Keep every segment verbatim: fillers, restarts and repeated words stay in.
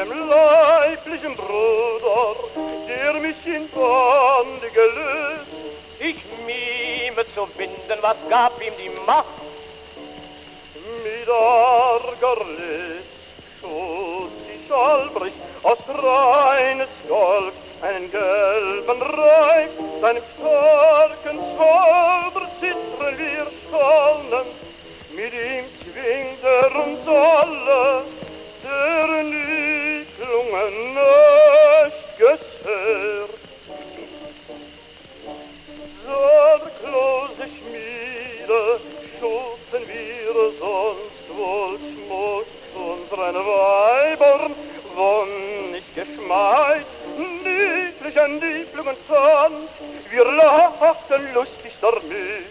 dem leiblichen Bruder, der mich in Bande gelöst. Ich mime zu winden, was gab ihm die Macht? Mit arger List schoss ich Albrecht aus reines Gold einen gelben Reif, seinem starken Zauber zittern wir stollen. Mit ihm zwingt er uns alle, deren Wicklungen nicht gehört. Sorglose Schmiede schufen wir sonst wohl Schmuck unseren Weibern, wonnig geschmeit, niedlich an Lieblingen fand, wir lachten lustig damit.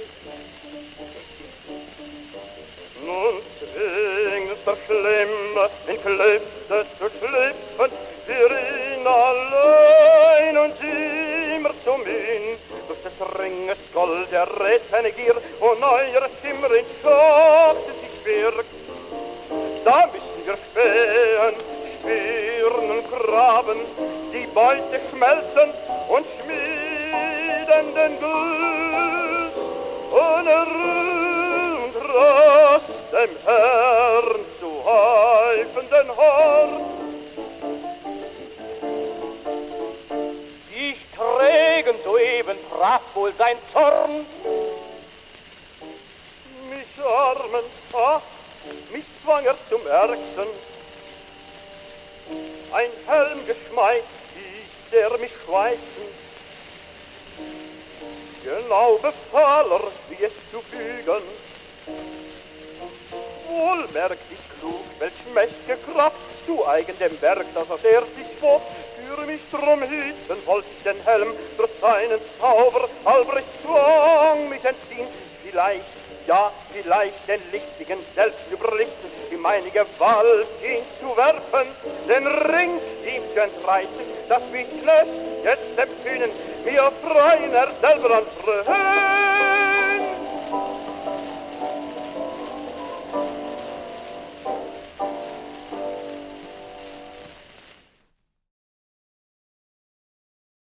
Nun zwingt der Schlimme in Klefte zu schlüpfen, wir ihn allein und immer zum ihn. Durch des Ringes Gold der Rettene Gier und eure Schimmer in Schachte sich birgt. Da müssen wir spähen, spüren und graben, die Beute schmelzen und schmieden den Guss und Ruhe und Rast dem Herrn zu häufenden Hort. Die Trägen soeben traf wohl sein Zorn. Mich armen, ach, mich zwang er zum Ärgsten. Ein Helm geschmeit, hieß der mich schweißen. Genau befahl er, wie es zu fügen. Wohl merkt ich klug, welch mächtige Kraft zu eigen dem Werk, das aus er sich bot. Für mich drum hüten wollt ich den Helm, durch seinen Zauber Albrecht zwang mich entziehen. Vielleicht, ja, vielleicht den Lichtigen selbst überlichten, wie meine Gewalt ihn zu werfen, den Ring ihm zu entreißen, das wie Knecht jetzt empfühnen, mir freien er selber an Freude.